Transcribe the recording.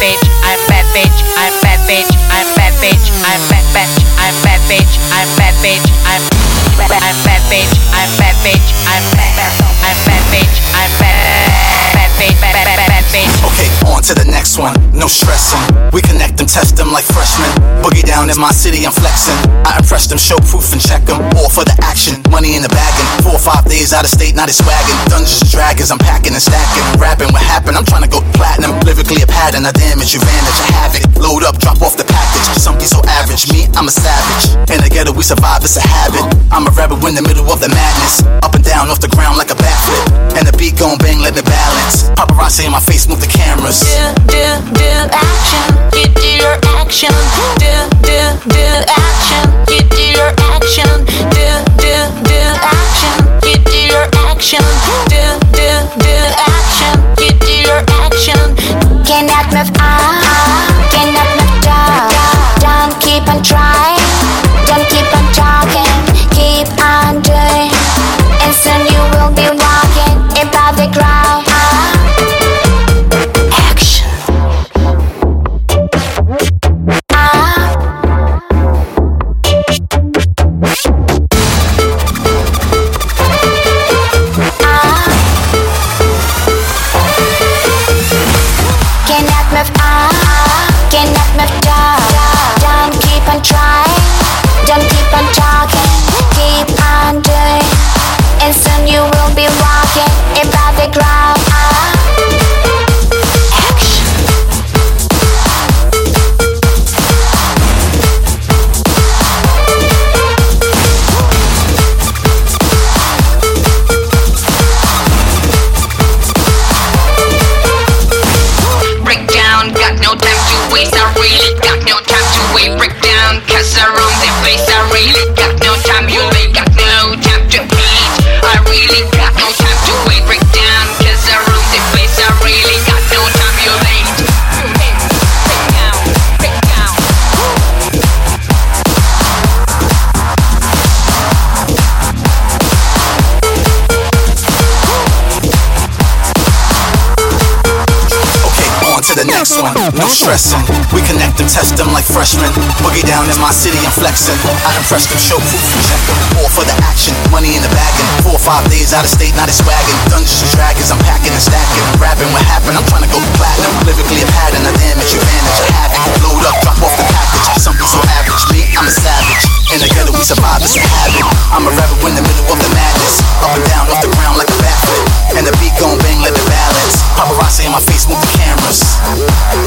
bitch, I'm bad bitch, I'm bad bitch, I'm bad bitch, I'm bad bitch, I'm bad bitch, I'm bad bitch, I'm bad bitch, I'm bad bitch, I'm bad bitch, I'm bad bitch, bad bitch. Okay, on to the next one, no stressing. We connect them, test them like freshmen. Boogie down in my city, I'm flexing. I impress them, show proof and check them. All for the action, money in the bagging. 4 or 5 days out of state, now they swagging. Dungeons and Dragons, I'm packing and stacking. Rapping what happened, I'm trying to go platinum. Lyrically a pattern, I damage, you vanish, I have it. Load up, drop off the package. Some be so average, me, I'm a savage. In the ghetto, we survive, it's a habit. I'm a rebel in the middle of the madness. Up and down off the ground like a backflip. And the beat gon' bang, let it balance. Paparazzi in my face, move the cameras. Action, you do your action. Do action, you do your action. Do action, you do your action. Do action, you do your action. Cannot move on, cannot move down. Don't keep on trying, don't keep on talking, keep on doing, and soon you will be walking above the ground. No stressing, we connect them, test them like freshmen. Boogie down in my city, I'm flexing. I impress them, show proof and check them. All for the action, money in the bagging. 4 or 5 days out of state, now they swagging. Dungeons and Dragons, I'm packing and stacking. Rapping what happened, I'm trying to go platinum. Lyrically a pattern, I damage, you vanish, I have it. Load up, drop off the package. Some be so average, me, I'm a savage. In the ghetto, we survive, it's a habit. I'm a rebel in the middle of the madness. Up and down off the ground like a backflip. And the beat gon' bang, let it balance. Paparazzi in my face, move the cameras.